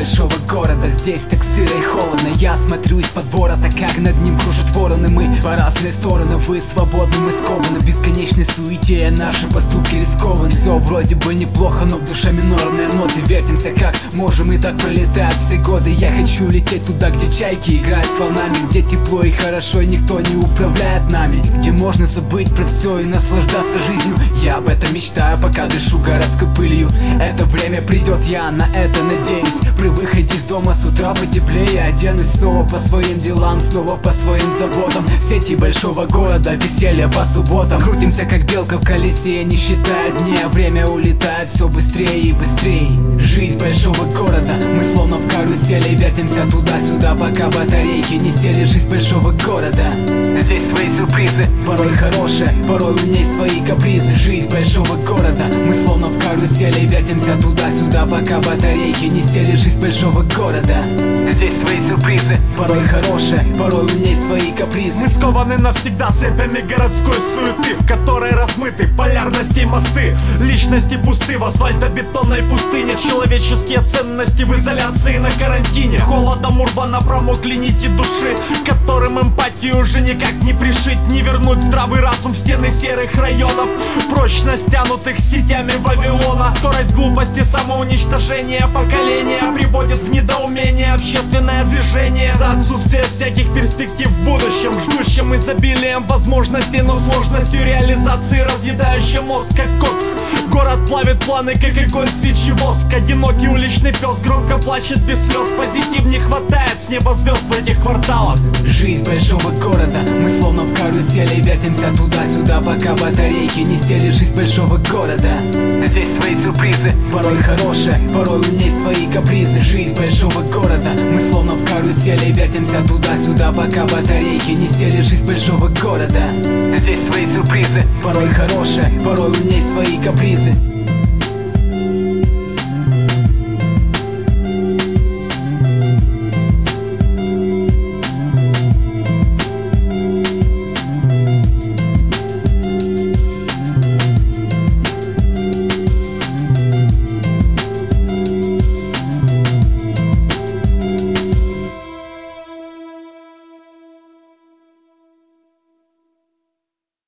большого города. Здесь так сыро и холодно. Я смотрю из-под ворота, как над ним кружат вороны. Мы по разные стороны, вы свободны, мы скованы. В бесконечной суете наши поступки рискованы. Все вроде бы неплохо, но в душе минорные ноты. Вертимся как можем, и так пролетают все годы. Я хочу лететь туда, где чайки играют с волнами, где тепло и хорошо, и никто не управляет нами, где можно забыть про все и наслаждаться жизнью. Я об этом мечтаю, пока дышу городской пылью. Это время придет, я на это надеюсь. При выходе из дома с утра потеплее оденусь снова по своим делам, снова по своим заботам. В сети большого города, веселье по субботам. Крутимся как белка в колесе, не считая дни, а время улетает все быстрее и быстрее. Жизнь большого города, мы словно в карусели вертимся туда-сюда, пока батарейки не сели. Жизнь большого города, здесь свои сюрпризы, порой хорошие, порой у ней свои капризы. Жизнь большого города, мы словно в карусели вертимся туда-сюда, пока батарейки не сели. Жизнь большого города, здесь свои сюрпризы, порой хорошие, порой у ней свои капризы. Мы скованы навсегда цепями городской суеты, в которой размыты полярности и мосты. Личности пусты в асфальтобетонной пустыне. Человеческие ценности в изоляции на карантине. Холодом урвано промокли нити души, которым эмпатию уже никак не пришить. Не вернуть здравый разум в стены серых районов, прочно стянутых сетями Вавилона. Скорость глупости, самоуничтожение поколения приводит в недоумение общественное движение. За отсутствие всяких перспектив в будущем, ждущим изобилием возможностей, но сложностью реализации, разъедающим мозг как кокс. Город плавит планы, как огонь свечи воск. Одинокий уличный пес громко плачет без слез. Позитив не хватает с неба звезд в этих кварталах. Жизнь большого города, мы словно в карусели вертимся туда-сюда, пока батарейки не сели. Жизнь большого города, здесь свои сюрпризы, порой хорошие, порой у ней свои капризы. Жизнь большого города, мы словно в карусели вертимся туда-сюда, пока батарейки не сели. Жизнь большого города, здесь свои сюрпризы, порой хорошие, порой у ней свои капризы.